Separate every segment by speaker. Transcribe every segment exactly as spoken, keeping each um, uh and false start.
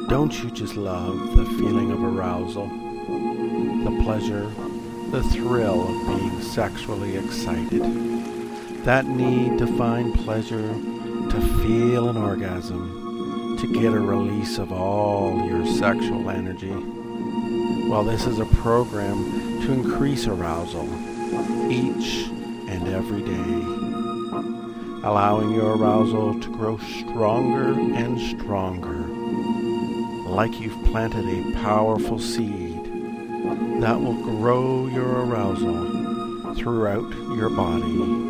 Speaker 1: Don't you just love the feeling of arousal? The pleasure, the thrill of being sexually excited. That need to find pleasure, to feel an orgasm, to get a release of all your sexual energy. Well, this is a program to increase arousal each and every day, allowing your arousal to grow stronger and stronger, like you've planted a powerful seed that will grow your arousal throughout your body.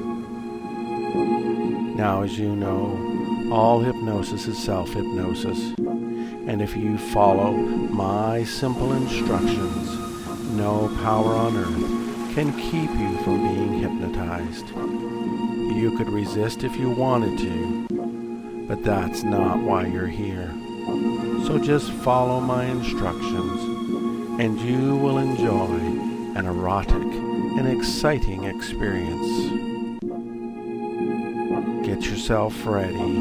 Speaker 1: Now, as you know, all hypnosis is self-hypnosis, and if you follow my simple instructions, no power on earth can keep you from being hypnotized. You could resist if you wanted to, but that's not why you're here. So just follow my instructions, and you will enjoy an erotic and exciting experience. Get yourself ready.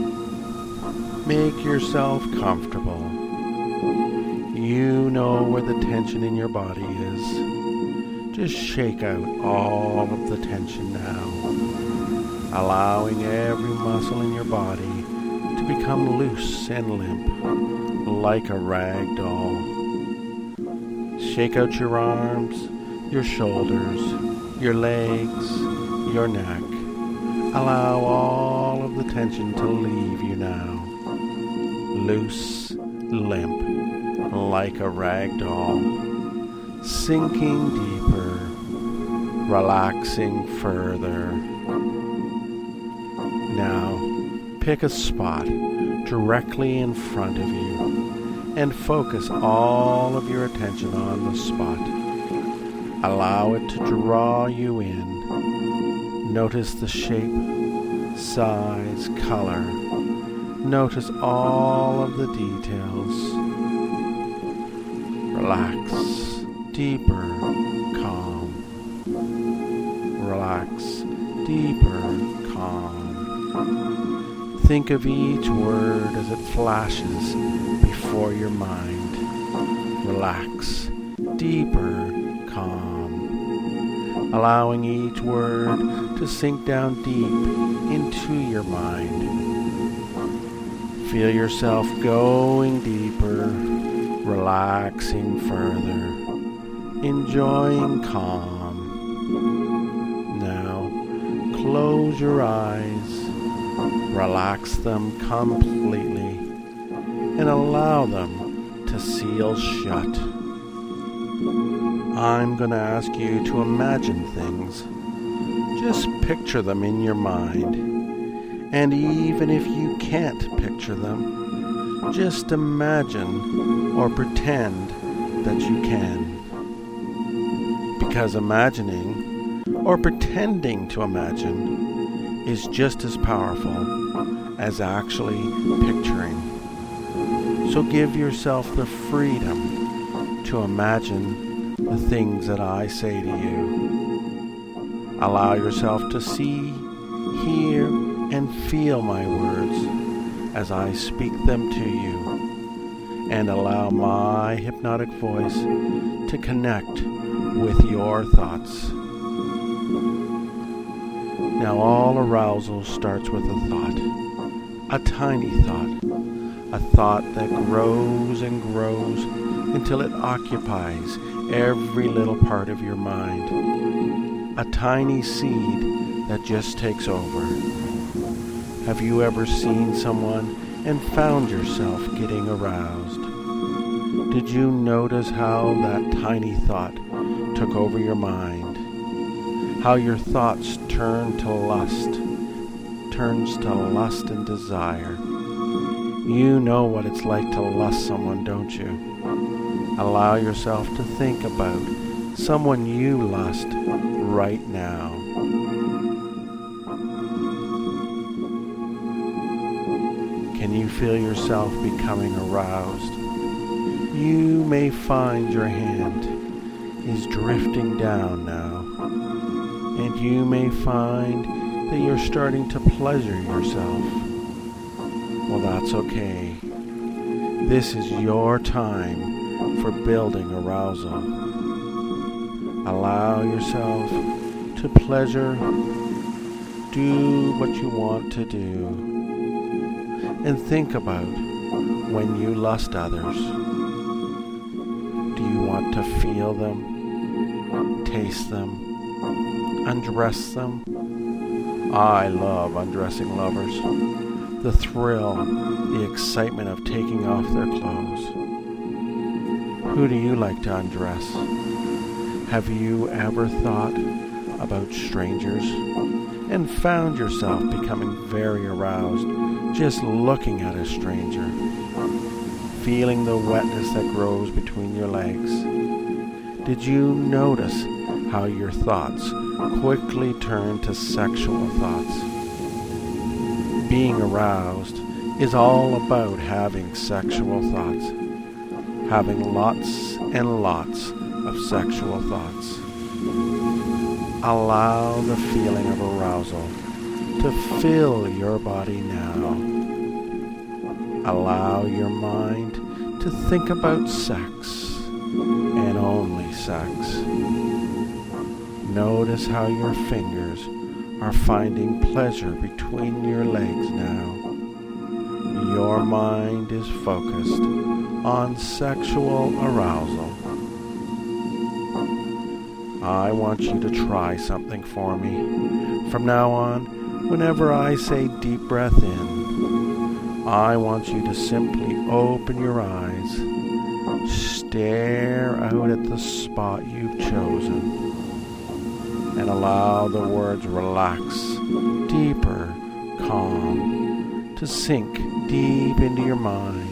Speaker 1: Make yourself comfortable. You know where the tension in your body is. Just shake out all of the tension now, allowing every muscle in your body to become loose and limp, like a rag doll. Shake out your arms, your shoulders, your legs, your neck. Allow all of the tension to leave you now. Loose, limp, like a rag doll. Sinking deeper, relaxing further. Now, pick a spot directly in front of you and focus all of your attention on the spot. Allow it to draw you in. Notice the shape, size, color. Notice all of the details. Relax, deeper, calm. Relax, deeper, calm. Think of each word as it flashes before your mind. Relax, deeper, calm. Allowing each word to sink down deep into your mind. Feel yourself going deeper, relaxing further, enjoying calm. Now, close your eyes, relax them completely, and allow them to seal shut. I'm going to ask you to imagine things. Just picture them in your mind. And even if you can't picture them, just imagine or pretend that you can. Because imagining or pretending to imagine is just as powerful as actually picturing. So give yourself the freedom to imagine the things that I say to you. Allow yourself to see, hear, and feel my words as I speak them to you, and allow my hypnotic voice to connect with your thoughts. Now all arousal starts with a thought, a tiny thought, a thought that grows and grows until it occupies every little part of your mind. A tiny seed that just takes over. Have you ever seen someone and found yourself getting aroused? Did you notice how that tiny thought took over your mind? How your thoughts turn to lust, turns to lust and desire. You know what it's like to lust someone, don't you? Allow yourself to think about someone you lust right now. Can you feel yourself becoming aroused? You may find your hand is drifting down now, and you may find that you're starting to pleasure yourself. Well, that's okay. This is your time for building arousal. Allow yourself to pleasure, do what you want to do, and think about when you lust others. Do you want to feel them, taste them, undress them? I love undressing lovers. The thrill, the excitement of taking off their clothes. Who do you like to undress? Have you ever thought about strangers and found yourself becoming very aroused just looking at a stranger, feeling the wetness that grows between your legs? Did you notice how your thoughts quickly turn to sexual thoughts? Being aroused is all about having sexual thoughts, having lots and lots of sexual thoughts. Allow the feeling of arousal to fill your body now. Allow your mind to think about sex and only sex. Notice how your fingers are finding pleasure between your legs now. Your mind is focused on sexual arousal. I want you to try something for me. From now on, whenever I say deep breath in, I want you to simply open your eyes, stare out at the spot you've chosen, and allow the words relax, deeper, calm, to sink deep into your mind.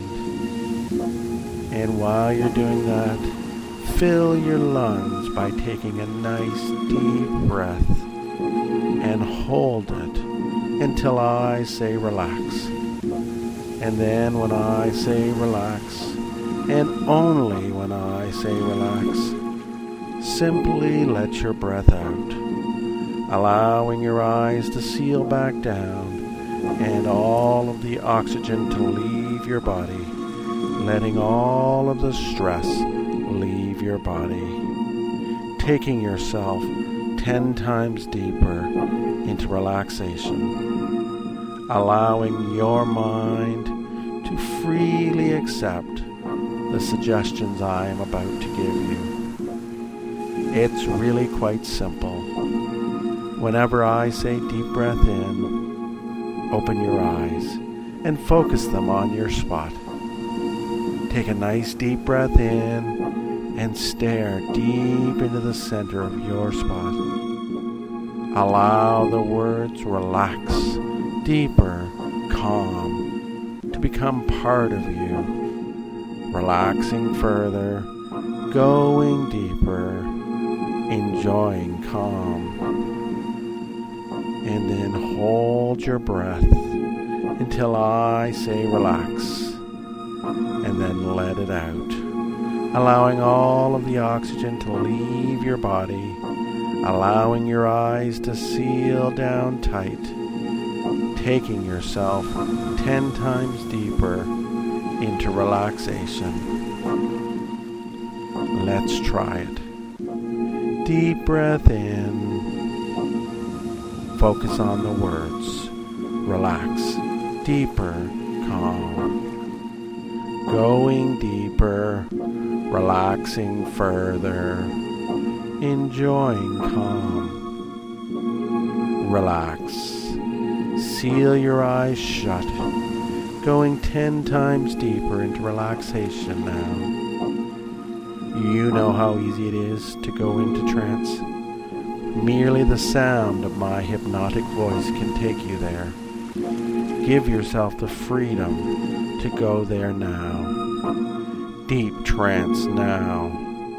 Speaker 1: And while you're doing that, fill your lungs by taking a nice deep breath and hold it until I say relax. And then when I say relax, and only when I say relax, simply let your breath out, allowing your eyes to seal back down and all of the oxygen to leave your body, letting all of the stress leave your body, taking yourself ten times deeper into relaxation, allowing your mind to freely accept the suggestions I am about to give you. It's really quite simple. Whenever I say deep breath in, open your eyes and focus them on your spot. Take a nice deep breath in and stare deep into the center of your spot. Allow the words relax, deeper, calm, to become part of you. Relaxing further, going deeper, enjoying calm. And then hold your breath until I say relax, and then let it out, allowing all of the oxygen to leave your body, allowing your eyes to seal down tight, taking yourself ten times deeper into relaxation. Let's try it. Deep breath in. Focus on the words. Relax. Deeper. Calm. Going deeper. Relaxing further. Enjoying calm. Relax. Seal your eyes shut. Going ten times deeper into relaxation now. You know how easy it is to go into trance. Merely the sound of my hypnotic voice can take you there. Give yourself the freedom to go there now. Deep trance now.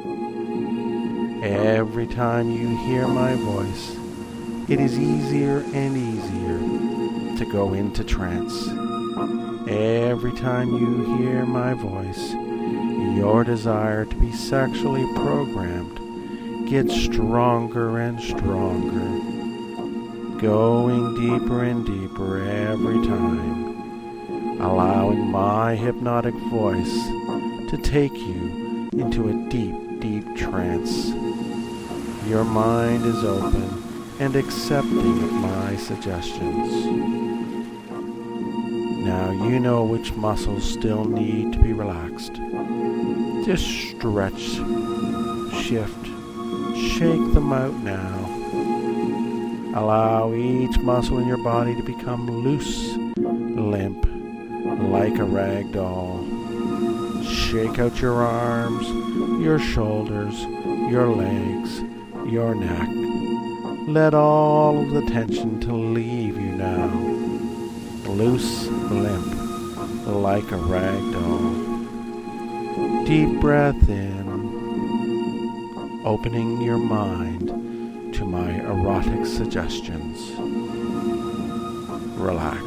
Speaker 1: Every time you hear my voice, it is easier and easier to go into trance. Every time you hear my voice, your desire to be sexually programmed gets stronger and stronger, going deeper and deeper every time. allowing my hypnotic voice to take you into a deep, deep trance. Your mind is open and accepting of my suggestions. Now you know which muscles still need to be relaxed. Just stretch, shift, shake them out now. Allow each muscle in your body to become loose, limp, like a rag doll. Shake out your arms, your shoulders, your legs, your neck. Let all of the tension to leave you now. Loose, limp, like a rag doll. Deep breath in, opening your mind to my erotic suggestions. Relax.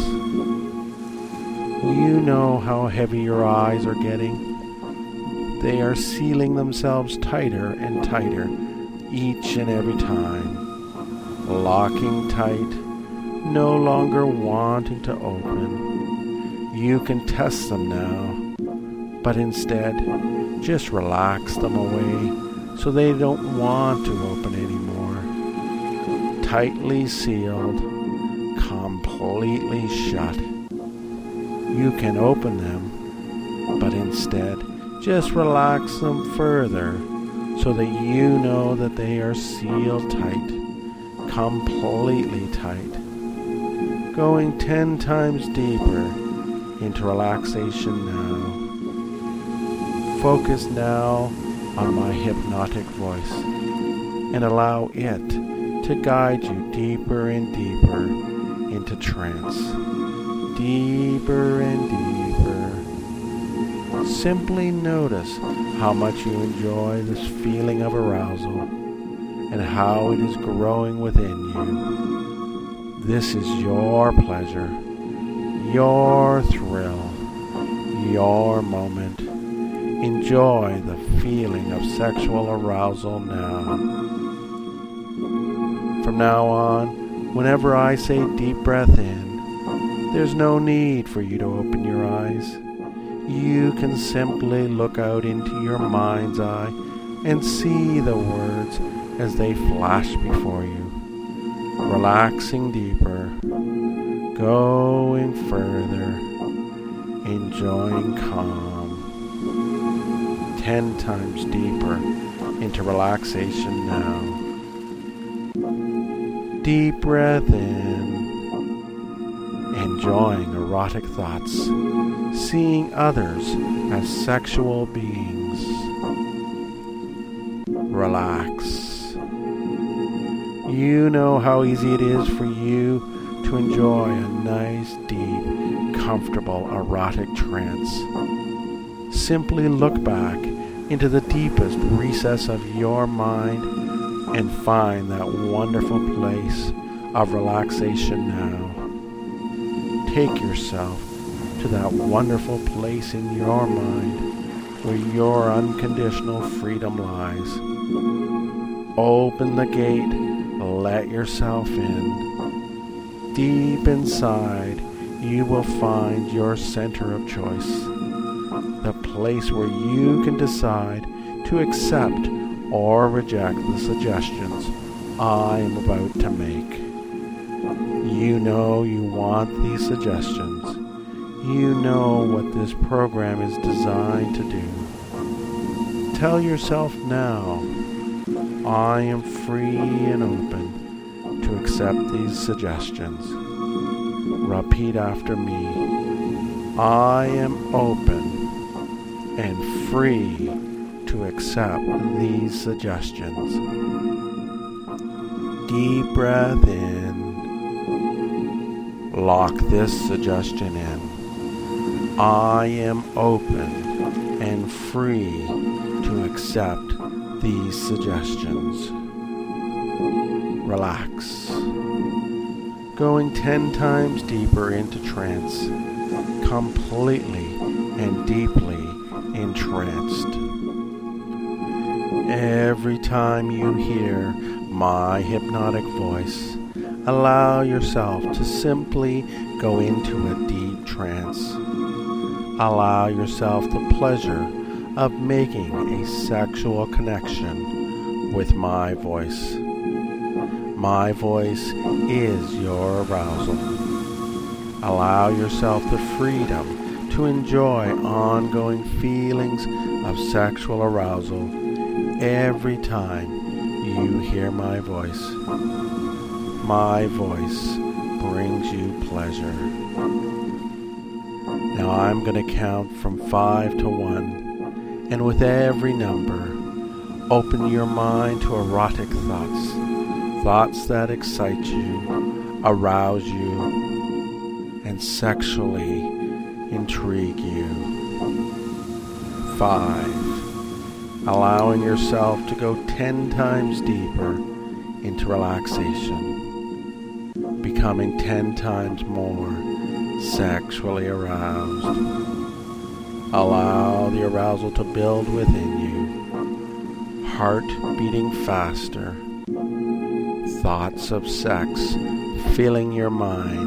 Speaker 1: You know how heavy your eyes are getting. They are sealing themselves tighter and tighter each and every time. Locking tight, no longer wanting to open. You can test them now, but instead, just relax them away so they don't want to open anymore. Tightly sealed, completely shut. You can open them, but instead, just relax them further so that you know that they are sealed tight, completely tight. Going ten times deeper into relaxation now. Focus now on my hypnotic voice and allow it to guide you deeper and deeper into trance. Deeper and deeper. Simply notice how much you enjoy this feeling of arousal and how it is growing within you. This is your pleasure, your thrill, your moment. Enjoy the feeling of sexual arousal now. From now on, whenever I say deep breath in, there's no need for you to open your eyes. You can simply look out into your mind's eye and see the words as they flash before you. Relaxing deeper, going further, enjoying calm. Ten times deeper into relaxation now. Deep breath in, enjoying erotic thoughts, seeing others as sexual beings. Relax. You know how easy it is for you to enjoy a nice, deep, comfortable, erotic trance. Simply look back into the deepest recess of your mind and find that wonderful place of relaxation now. Take yourself to that wonderful place in your mind where your unconditional freedom lies. Open the gate, let yourself in. Deep inside, you will find your center of choice. The place where you can decide to accept or reject the suggestions I am about to make. You know you want these suggestions. You know what this program is designed to do. Tell yourself now, I am free and open to accept these suggestions. Repeat after me. I am open and free to accept these suggestions. Deep breath in. Lock this suggestion in. I am open and free to accept these suggestions. Relax. Going ten times deeper into trance, completely and deeply entranced. Every time you hear my hypnotic voice, allow yourself to simply go into a deep trance. Allow yourself the pleasure of making a sexual connection with my voice. My voice is your arousal. Allow yourself the freedom to enjoy ongoing feelings of sexual arousal every time you hear my voice. My voice brings you pleasure. Now I'm going to count from five to one, and with every number, open your mind to erotic thoughts, thoughts that excite you, arouse you, and sexually intrigue you. Five. Allowing yourself to go ten times deeper into relaxation, becoming ten times more sexually aroused. Allow the arousal to build within you, heart beating faster, thoughts of sex filling your mind.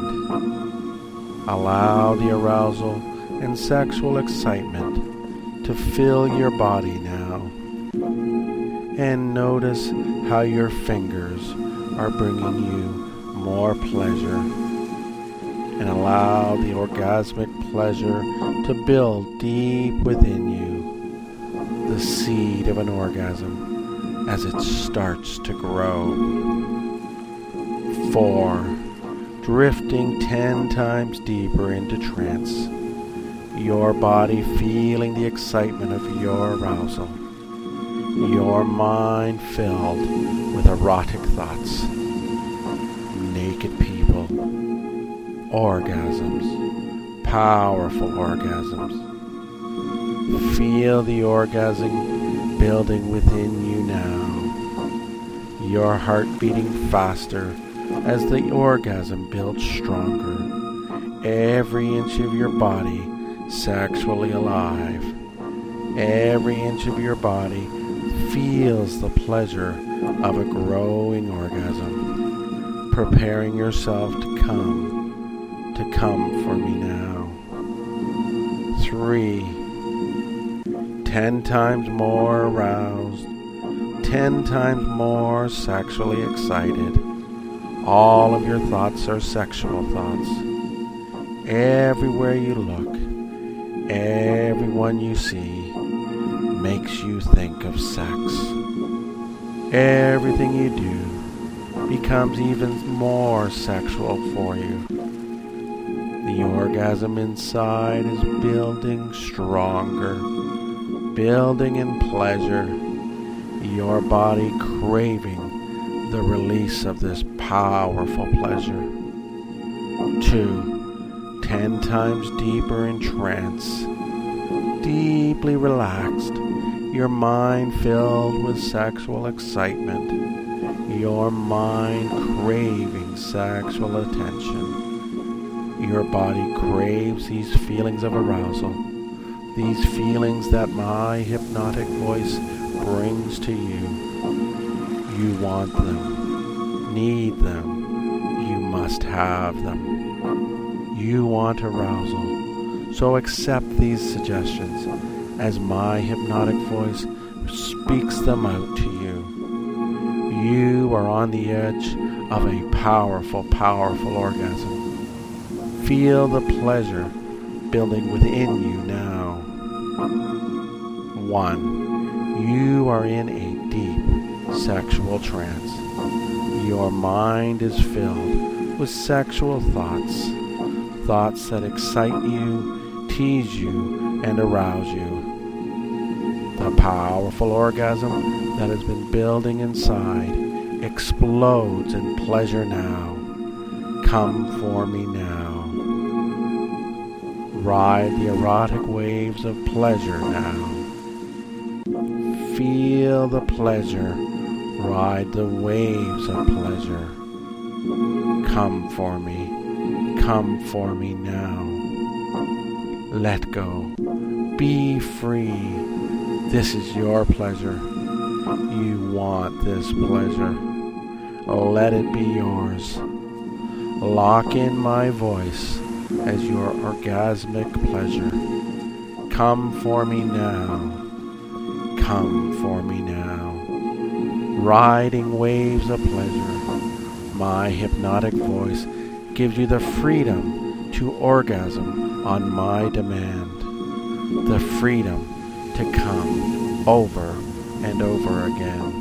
Speaker 1: Allow the arousal and sexual excitement to fill your body now, and notice how your fingers are bringing you more pleasure, and allow the orgasmic pleasure to build deep within you, the seed of an orgasm as it starts to grow. Four. Drifting ten times deeper into trance, your body feeling the excitement of your arousal, your mind filled with erotic thoughts, naked people, orgasms, powerful orgasms. Feel the orgasm building within you now, your heart beating faster as the orgasm builds stronger, every inch of your body sexually alive. Every inch of your body feels the pleasure of a growing orgasm, preparing yourself to come, to come for me now. Three. Ten times more aroused, ten times more sexually excited. All of your thoughts are sexual thoughts. Everywhere you look, everyone you see makes you think of sex. Everything you do becomes even more sexual for you. The orgasm inside is building stronger, building in pleasure, your body craving the release of this powerful pleasure. Two. Ten times deeper in trance, deeply relaxed, your mind filled with sexual excitement, your mind craving sexual attention. Your body craves these feelings of arousal, these feelings that my hypnotic voice brings to you. You want them, need them, you must have them. You want arousal, so accept these suggestions as my hypnotic voice speaks them out to you. You are on the edge of a powerful, powerful orgasm. Feel the pleasure building within you now. One. You are in a deep sexual trance. Your mind is filled with sexual thoughts. Thoughts that excite you, tease you, and arouse you. The powerful orgasm that has been building inside explodes in pleasure now. Come for me now. Ride the erotic waves of pleasure now. Feel the pleasure. Ride the waves of pleasure. Come for me. Come for me now. Let go. Be free. This is your pleasure. You want this pleasure. Let it be yours. Lock in my voice as your orgasmic pleasure. Come for me now. Come for me now. Riding waves of pleasure, my hypnotic voice gives you the freedom to orgasm on my demand. The freedom to come over and over again.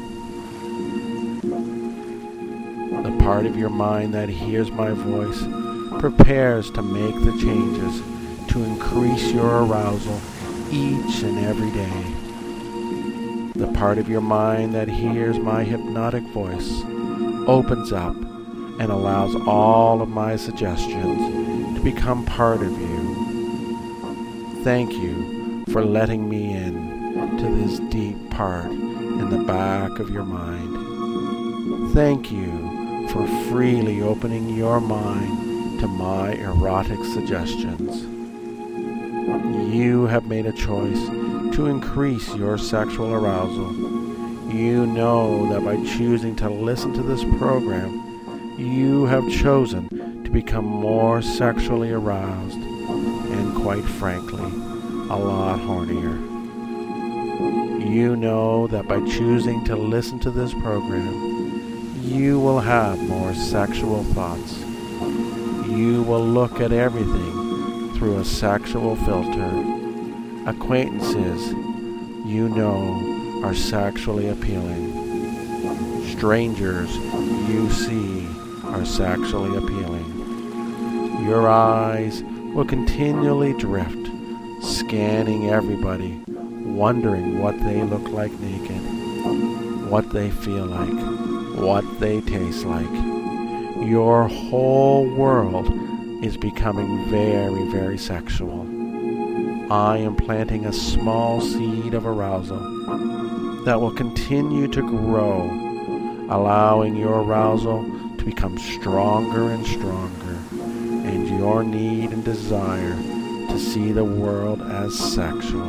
Speaker 1: The part of your mind that hears my voice prepares to make the changes to increase your arousal each and every day. The part of your mind that hears my hypnotic voice opens up and allows all of my suggestions to become part of you. Thank you for letting me in to this deep part in the back of your mind. Thank you for freely opening your mind to my erotic suggestions. You have made a choice to increase your sexual arousal. You know that by choosing to listen to this program, you have chosen to become more sexually aroused and, quite frankly, a lot hornier. You know that by choosing to listen to this program, you will have more sexual thoughts. You will look at everything through a sexual filter. Acquaintances you know are sexually appealing. Strangers you see are sexually appealing. Your eyes will continually drift, scanning everybody, wondering what they look like naked, what they feel like, what they taste like. Your whole world is becoming very, very sexual. I am planting a small seed of arousal that will continue to grow, allowing your arousal to become stronger and stronger, and your need and desire to see the world as sexual.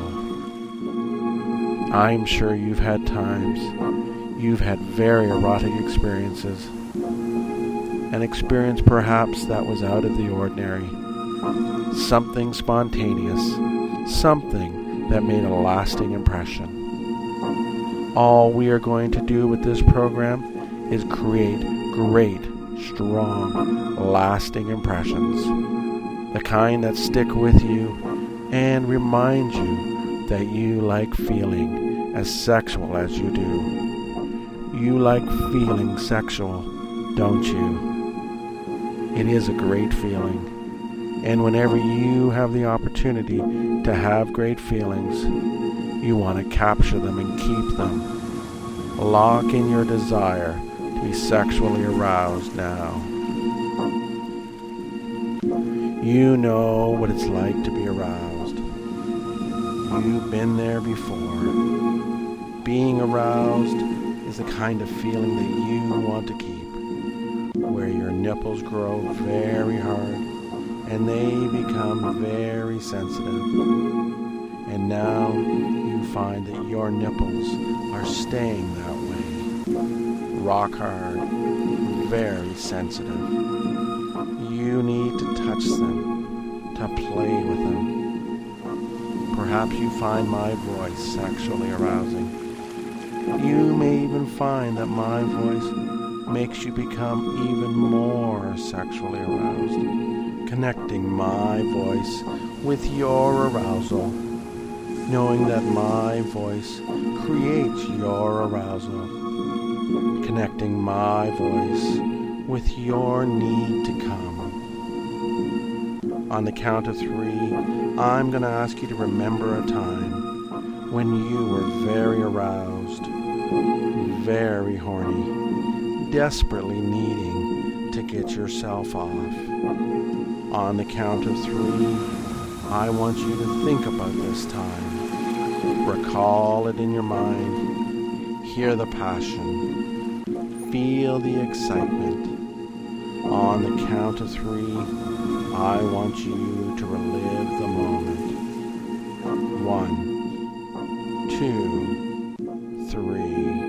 Speaker 1: I'm sure you've had times, you've had very erotic experiences, an experience perhaps that was out of the ordinary, something spontaneous, something that made a lasting impression. All we are going to do with this program is create great, strong, lasting impressions, the kind that stick with you and remind you that you like feeling as sexual as you do. You like feeling sexual, don't you? It is a great feeling. And whenever you have the opportunity to have great feelings, you want to capture them and keep them. Lock in your desire to be sexually aroused now. You know what it's like to be aroused. You've been there before. Being aroused is the kind of feeling that you want to keep, where your nipples grow very hard and they become very sensitive. And now you find that your nipples are staying that way, rock hard, very sensitive. You need to touch them, to play with them. Perhaps you find my voice sexually arousing. You may even find that my voice makes you become even more sexually aroused. Connecting my voice with your arousal, knowing that my voice creates your arousal, connecting my voice with your need to come. On the count of three, I'm going to ask you to remember a time when you were very aroused, very horny, desperately needing to get yourself off. On the count of three, I want you to think about this time. Recall it in your mind. Hear the passion. Feel the excitement. On the count of three, I want you to relive the moment. One, two, three.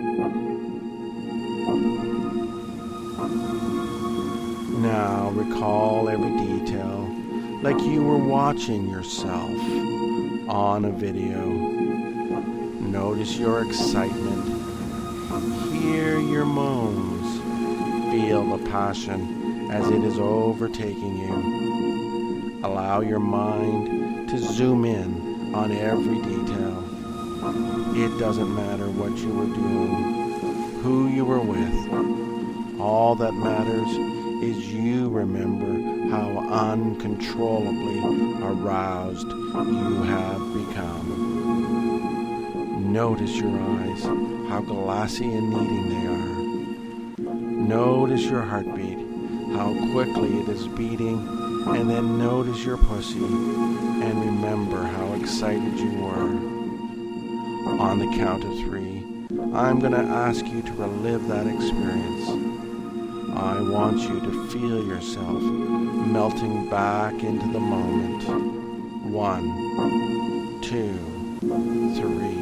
Speaker 1: Now recall every detail. like you were watching yourself on a video. Notice your excitement. Hear your moans. Feel the passion as it is overtaking you. Allow your mind to zoom in on every detail. It doesn't matter what you were doing, who you were with. All that matters is you remember how uncontrollably aroused you have become. Notice your eyes, how glassy and needing they are. Notice your heartbeat, how quickly it is beating, and then notice your pussy, and remember how excited you were. On the count of three, I'm going to ask you to relive that experience. I want you to feel yourself melting back into the moment. One, two, three.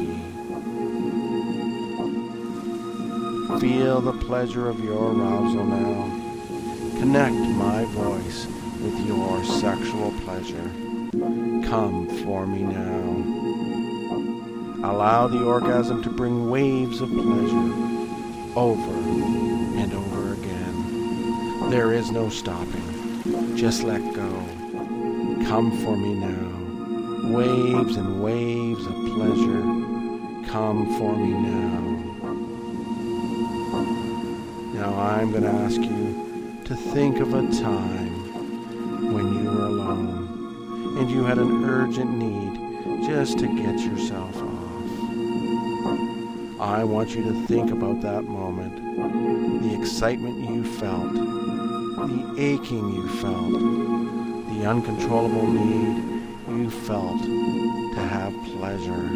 Speaker 1: Feel the pleasure of your arousal now. Connect my voice with your sexual pleasure. Come for me now. Allow the orgasm to bring waves of pleasure over and over again. There is no stopping. Just let go. Come for me now. Waves and waves of pleasure. Come for me now. Now I'm going to ask you to think of a time when you were alone and you had an urgent need just to get yourself off. I want you to think about that moment, the excitement you felt, the aching you felt, the uncontrollable need you felt to have pleasure.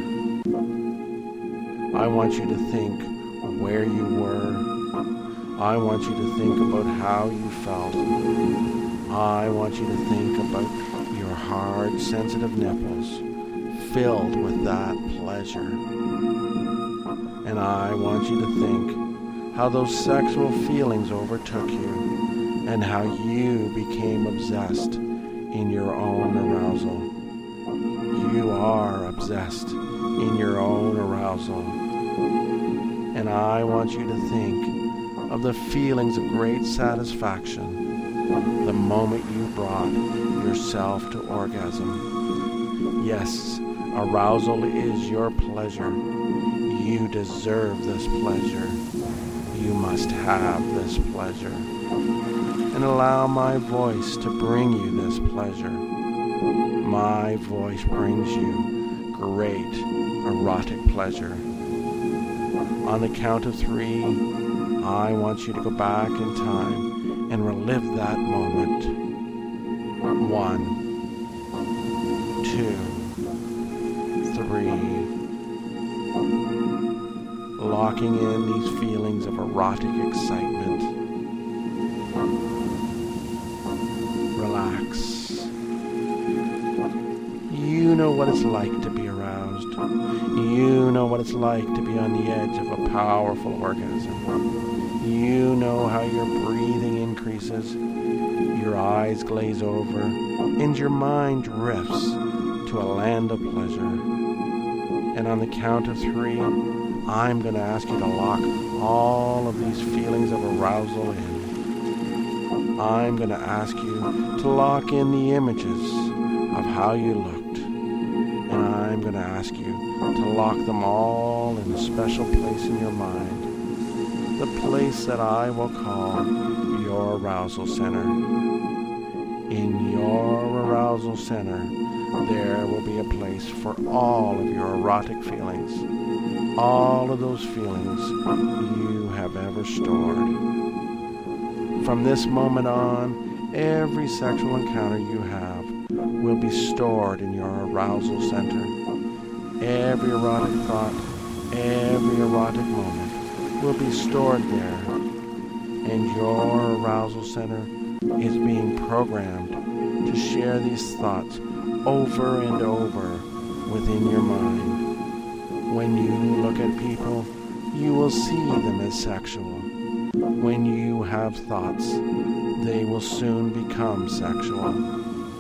Speaker 1: I want you to think where you were. I want you to think about how you felt. I want you to think about your hard, sensitive nipples filled with that pleasure. And I want you to think how those sexual feelings overtook you and how you became obsessed in your own arousal. You are obsessed in your own arousal. And I want you to think of the feelings of great satisfaction the moment you brought yourself to orgasm. Yes, arousal is your pleasure. You deserve this pleasure. You must have this pleasure. And allow my voice to bring you this pleasure. My voice brings you great erotic pleasure. On the count of three, I want you to go back in time and relive that moment. One, two, three. Locking in these feelings of erotic excitement. Relax. You know what it's like to be aroused. You know what it's like to be on the edge of a powerful orgasm. You know how your breathing increases, your eyes glaze over, and your mind drifts to a land of pleasure. And on the count of three, I'm going to ask you to lock all of these feelings of arousal in. I'm going to ask you to lock in the images of how you looked. And I'm going to ask you to lock them all in a special place in your mind. The place that I will call your arousal center. In your arousal center, there will be a place for all of your erotic feelings. All of those feelings you have ever stored. From this moment on, every sexual encounter you have will be stored in your arousal center. Every erotic thought, every erotic moment will be stored there. And your arousal center is being programmed to share these thoughts over and over within your mind. When you look at people, you will see them as sexual. When you have thoughts, they will soon become sexual.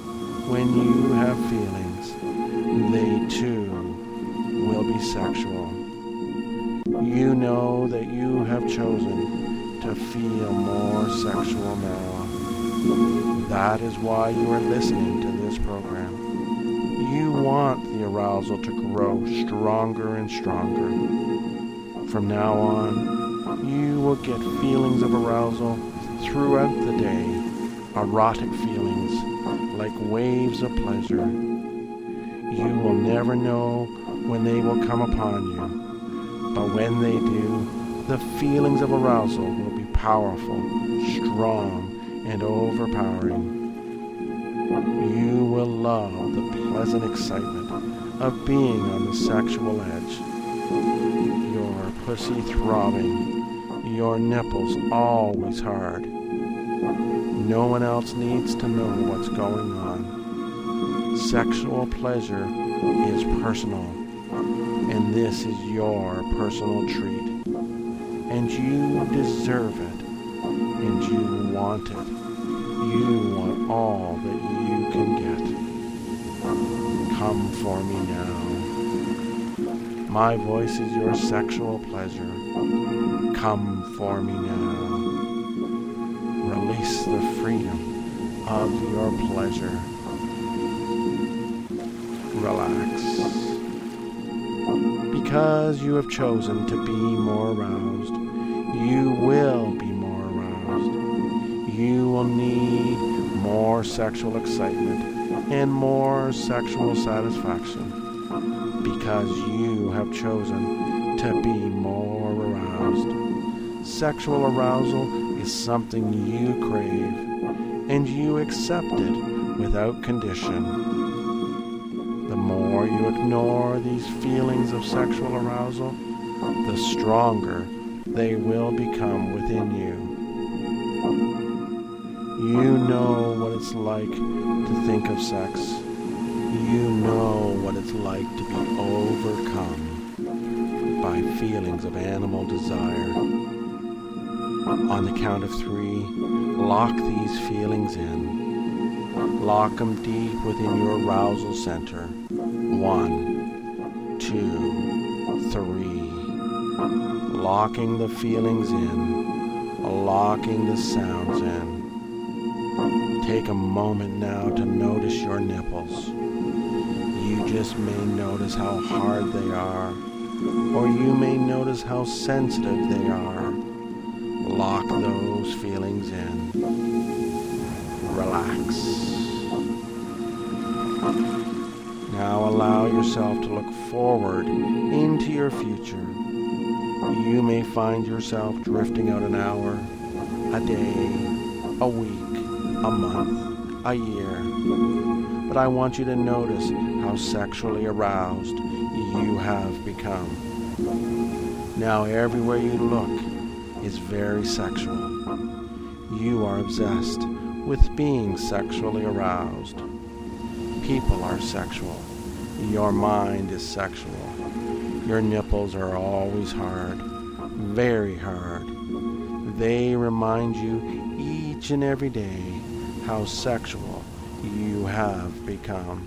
Speaker 1: when you have feelings, they too will be sexual. You know that you have chosen to feel more sexual now. That is why you are listening to this program. You want the arousal to grow stronger and stronger. From now on, you will get feelings of arousal throughout the day, erotic feelings like waves of pleasure. You will never know when they will come upon you, but when they do, the feelings of arousal will be powerful, strong, and overpowering. You will love the pleasant excitement of being on the sexual edge, your pussy throbbing, your nipples always hard. No one else needs to know what's going on. Sexual pleasure is personal, and this is your personal treat. And you deserve it, and you want it. You want all that you can get. Come for me now. My voice is your sexual pleasure. Come for me now. Release the freedom of your pleasure. Relax. Because you have chosen to be more aroused, you will be more aroused. You will need more sexual excitement and more sexual satisfaction because you have chosen to be more aroused. Sexual arousal is something you crave, and you accept it without condition. The more you ignore these feelings of sexual arousal, the stronger they will become within you. You know what it's like to think of sex. You know what it's like to be overcome by feelings of animal desire. On the count of three, lock these feelings in. Lock them deep within your arousal center. One, two, three. Locking the feelings in. Locking the sounds in. Take a moment now to notice your nipples. You just may notice how hard they are, or you may notice how sensitive they are. Lock those feelings in. Relax. Now allow yourself to look forward into your future. You may find yourself drifting out an hour, a day, a week, a month, a year. But I want you to notice how sexually aroused you have become. Now everywhere you look is very sexual. You are obsessed with being sexually aroused. People are sexual. Your mind is sexual. Your nipples are always hard, very hard. They remind you each and every day how sexual you have become.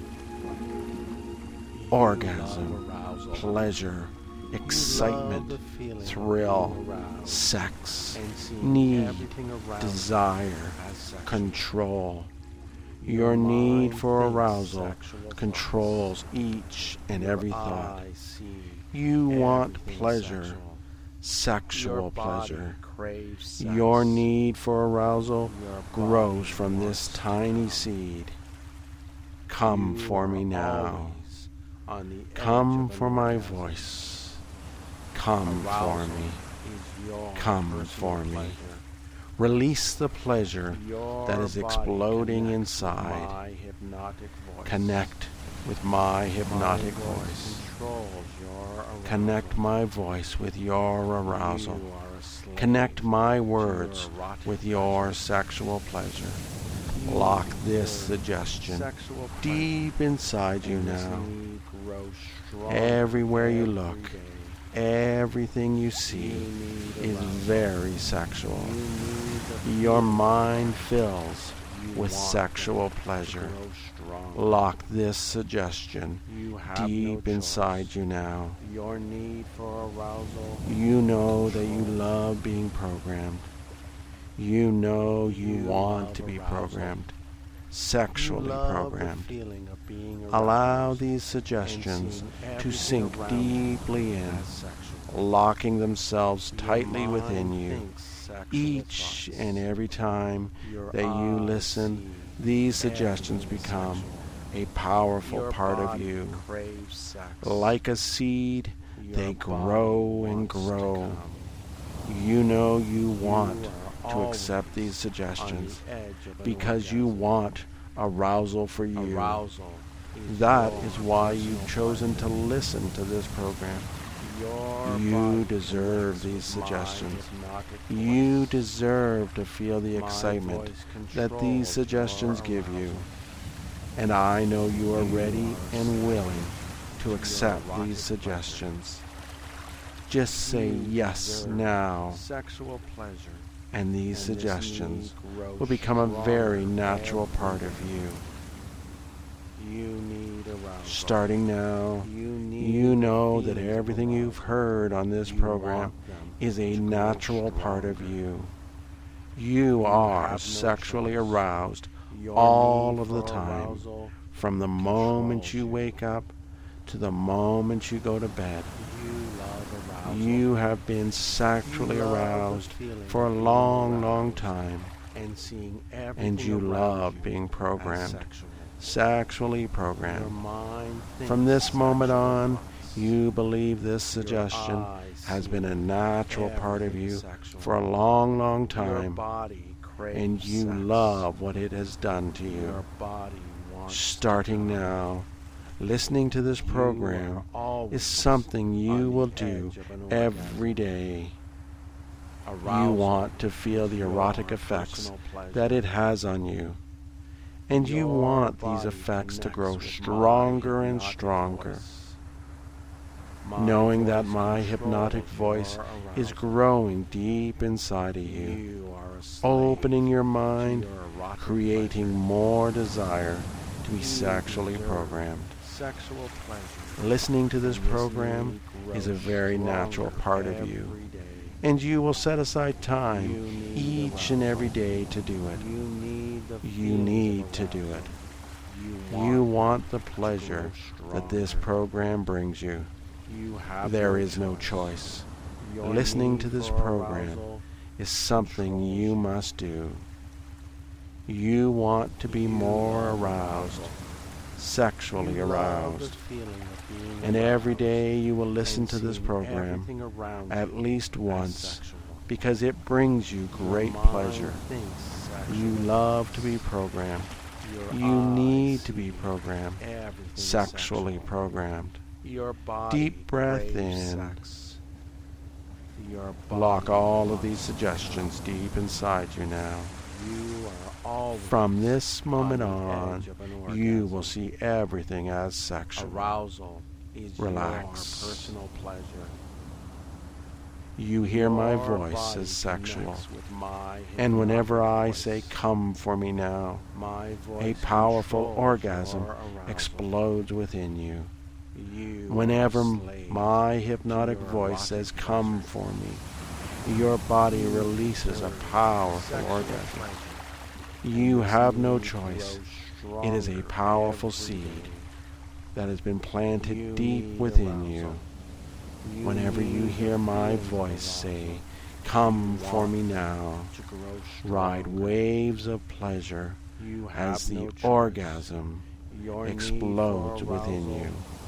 Speaker 1: Orgasm, pleasure, excitement, thrill, sex, need, desire, control. Your need for arousal controls each and every thought. You want pleasure, sexual pleasure. Your need for arousal grows from this tiny seed. Come for me now. Come for my voice. Come for me. Come for me. Release the pleasure that is exploding inside. Connect with my hypnotic voice. Connect my voice with your arousal. Connect my words with your sexual pleasure. Lock this suggestion deep inside you now. Everywhere you look, everything you see is very sexual. Your mind fills with sexual pleasure. Lock this suggestion deep inside you now.
Speaker 2: Your need for arousal.
Speaker 1: You know that you love being programmed. You know you want to be programmed, sexually programmed. Allow these suggestions to sink deeply in, locking themselves tightly within you. Each and every time that you listen, these suggestions become a powerful part of you. Like a seed, they grow and grow. You know you want to accept these suggestions because you want arousal for you. That is why you've chosen to listen to this program. You deserve these suggestions. You deserve to feel the excitement that these suggestions give you. And I know you are ready and willing to accept these suggestions. Just say yes now.
Speaker 2: Sexual pleasure.
Speaker 1: And these suggestions will become a very natural part of you.
Speaker 2: You need arousal.
Speaker 1: Starting now,
Speaker 2: You, need
Speaker 1: you know that everything you've heard on this program is a natural part of you. You are sexually aroused all of the time, from the moment you wake up to the moment you go to bed. You have been sexually aroused for a long, long time, and you love being programmed, sexually programmed. From this moment on, you believe this suggestion has been a natural part of you for a long, long time, and you love what it has done to you. Starting now, listening to this program is something you will do every day. You want to feel the erotic effects that it has on you, and you want these effects to grow stronger and stronger. Knowing that my hypnotic voice is growing deep inside of you, opening your mind, creating more desire to be sexually programmed.
Speaker 2: Sexual pleasure.
Speaker 1: Listening to this program is a very natural part of you, and you will set aside time each and every day to do it. You need to do it. You want the pleasure that this program brings you. There is no choice. Listening to this program is something you must do. You want to be more aroused, sexually aroused. And every day you will listen to this program at least once, because it brings you great pleasure. You love to be programmed. You need to be programmed, sexually programmed. Deep breath in. Lock all of these suggestions deep inside you now. From this moment on, you will see everything as sexual.
Speaker 2: Arousal is
Speaker 1: Relax.
Speaker 2: your personal pleasure.
Speaker 1: You hear my voice as sexual. And whenever I say, "Come for me now," a powerful orgasm explodes within you. Whenever my hypnotic voice says, "Come for me," your body releases a powerful orgasm. You have no choice. It is a powerful seed that has been planted deep within you. Whenever you hear my voice say, "Come for me now," ride waves of pleasure as the orgasm explodes within you.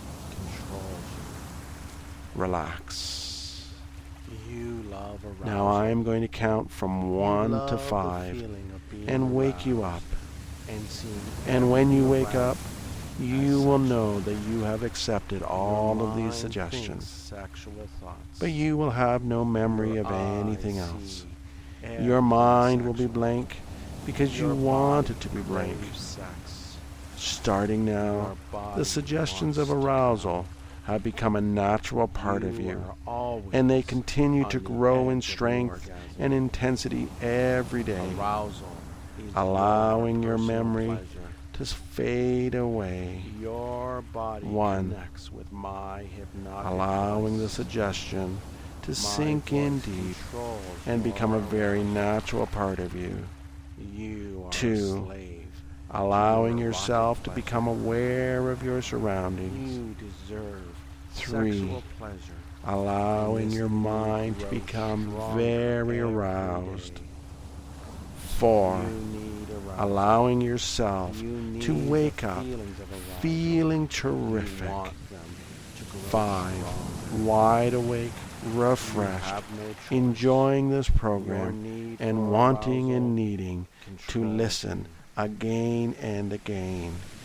Speaker 1: Relax. Now I am going to count from one to five and wake you up. And when you wake up, you will know that you have accepted all of these suggestions, but you will have no memory of anything else. Your mind will be blank because you want it to be blank. Starting now, the suggestions of arousal have become a natural part of you, and they continue to grow in strength and intensity every day.
Speaker 2: is
Speaker 1: allowing your
Speaker 2: personal
Speaker 1: memory
Speaker 2: pleasure.
Speaker 1: to fade away,
Speaker 2: Your body
Speaker 1: One.
Speaker 2: connects with my hypnotic
Speaker 1: allowing the
Speaker 2: voice.
Speaker 1: suggestion to
Speaker 2: My
Speaker 1: sink in
Speaker 2: voice
Speaker 1: deep
Speaker 2: controls
Speaker 1: and become a
Speaker 2: your
Speaker 1: very
Speaker 2: life.
Speaker 1: natural part of you,
Speaker 2: You are
Speaker 1: Two.
Speaker 2: a slave.
Speaker 1: allowing
Speaker 2: Your
Speaker 1: yourself
Speaker 2: erotic
Speaker 1: to
Speaker 2: pleasure.
Speaker 1: become aware of your surroundings,
Speaker 2: You deserve
Speaker 1: Three.
Speaker 2: sexual pleasure.
Speaker 1: allowing
Speaker 2: This
Speaker 1: your
Speaker 2: new
Speaker 1: mind to
Speaker 2: grows
Speaker 1: become
Speaker 2: stronger
Speaker 1: very
Speaker 2: every
Speaker 1: aroused,
Speaker 2: day.
Speaker 1: Four.
Speaker 2: You need arousal.
Speaker 1: allowing yourself
Speaker 2: You need
Speaker 1: to
Speaker 2: the
Speaker 1: wake up
Speaker 2: feelings of arousal.
Speaker 1: feeling
Speaker 2: You
Speaker 1: terrific,
Speaker 2: want them to grow
Speaker 1: Five.
Speaker 2: stronger.
Speaker 1: wide awake,
Speaker 2: You
Speaker 1: refreshed,
Speaker 2: have no choice.
Speaker 1: enjoying this
Speaker 2: Your
Speaker 1: program,
Speaker 2: need
Speaker 1: and
Speaker 2: for
Speaker 1: wanting
Speaker 2: arousal
Speaker 1: and needing to
Speaker 2: controls
Speaker 1: listen
Speaker 2: you.
Speaker 1: again and again.